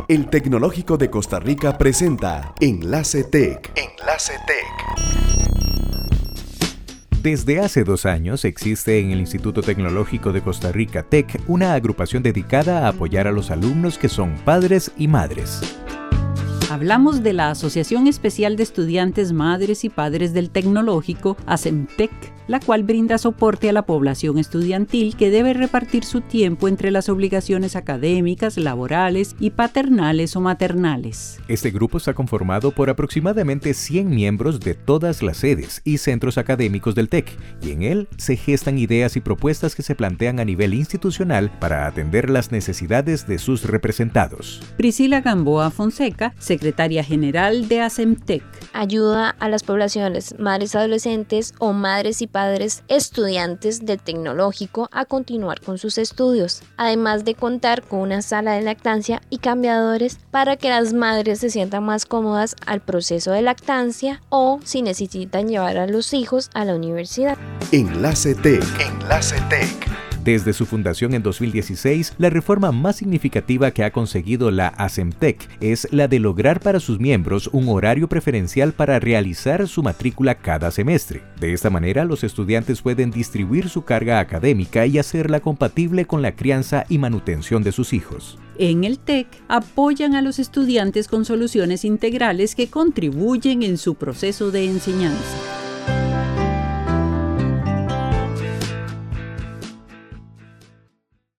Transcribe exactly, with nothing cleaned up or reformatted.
El Tecnológico de Costa Rica presenta Enlace Tech. Enlace Tech. Desde hace dos años existe en el Instituto Tecnológico de Costa Rica TEC una agrupación dedicada a apoyar a los alumnos que son padres y madres. Hablamos de la Asociación Especial de Estudiantes Madres y Padres del Tecnológico, ASEMTEC, la cual brinda soporte a la población estudiantil que debe repartir su tiempo entre las obligaciones académicas, laborales y paternales o maternales. Este grupo está conformado por aproximadamente cien miembros de todas las sedes y centros académicos del TEC, y en él se gestan ideas y propuestas que se plantean a nivel institucional para atender las necesidades de sus representados. Priscila Gamboa Fonseca, secretaria general de ASEMTEC. Ayuda a las poblaciones madres adolescentes o madres y padres estudiantes del tecnológico a continuar con sus estudios, además de contar con una sala de lactancia y cambiadores para que las madres se sientan más cómodas al proceso de lactancia o si necesitan llevar a los hijos a la universidad. Enlace Tech. Enlace Tech. Desde su fundación en dos mil dieciséis, la reforma más significativa que ha conseguido la ASEMTEC es la de lograr para sus miembros un horario preferencial para realizar su matrícula cada semestre. De esta manera, los estudiantes pueden distribuir su carga académica y hacerla compatible con la crianza y manutención de sus hijos. En el TEC apoyan a los estudiantes con soluciones integrales que contribuyen en su proceso de enseñanza.